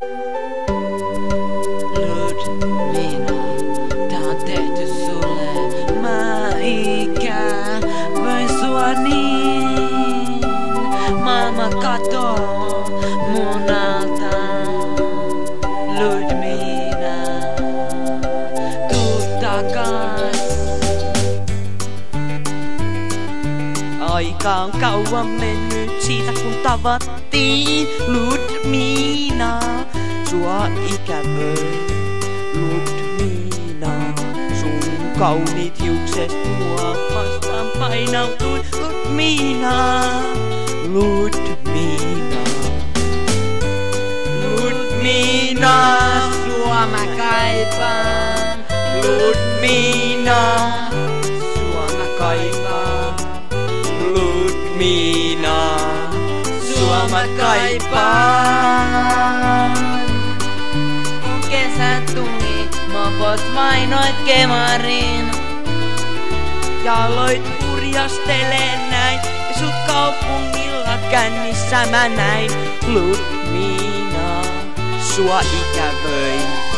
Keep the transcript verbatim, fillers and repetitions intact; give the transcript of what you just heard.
Ludmina, tää on tehty sulle. Mä ikään vain sua niin. Maailma katoo mun alta. Ludmina, tuu takas. Aika on kauan mennyt siitä kun tavattiin. Ludmina, sua ikävöi. Ludmina, sun kauniit hiukset mua vastaan painautui. Ludmina, Ludmina, Ludmina, sua mä kaipaan. Ludmina, sua mä kaipaan. Ludmina, sua mä kaipaan. Kun kesät tuli, mopot vainoit kemarin. Ja aloit hurjastelee näin, ja sut kaupungilla kännissä mä näin. Ludmina, sua ikävöin.